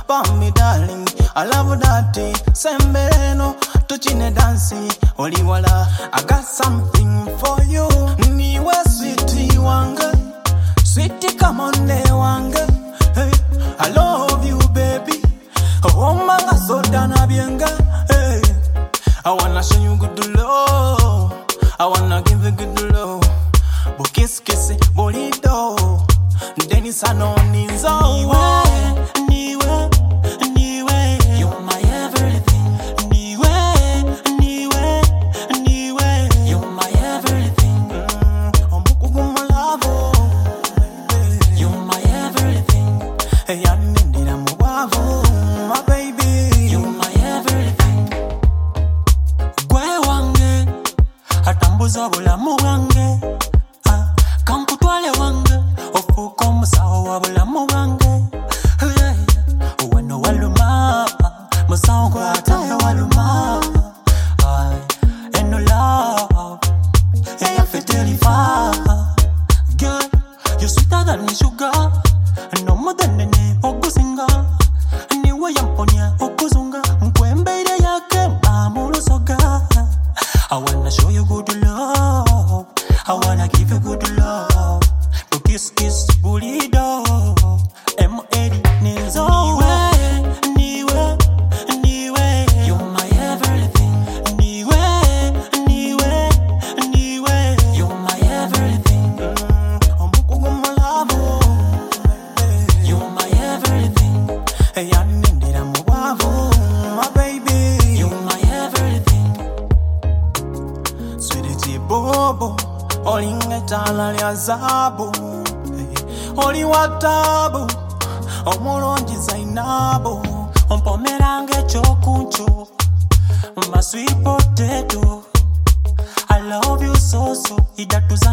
for me darling. I love that Sembereno, tuchine dansi, oliwala. I got something for you. Niwe sweetie wange, sweetie come on day wange. Hey, I love you baby. Oh manga soda na bienga. Hey, I wanna show you good love. I wanna give you good love. Bo kiss kiss bolido. Dennis Anoni nzo. Niwe. You're my everything. Niwe. You're my everything. Omukugumalavo. You're my everything. Hey, yanindira mubavu, my baby. You're my everything. Gwe wange, atambuza bulamu wange. Kamputwale wange, ofuko musawo wa bulamu wange. Wano waluma, musawo kwa atahe waluma. And no love, yeah, you fit deliver. Girl, you're sweeter than sugar. No more than any okusinga. Niwe yamponya okuzunga. Mkwembeide yake mamulu soga. I wanna show you good love. I wanna give you good love. But kiss kiss bulido. M80 ninzo. Niwe. You're my everything. Niwe. You're my everything. Omukugumalavo. You're my everything. Hey, yanindira mubavu, my baby. You're my everything. Sweetie bobo, olingetala lya zabu. Hey, oli watabu, omulongi Zainabu. Ompomerange chokuncho, my sweet potato. I love you so, idatu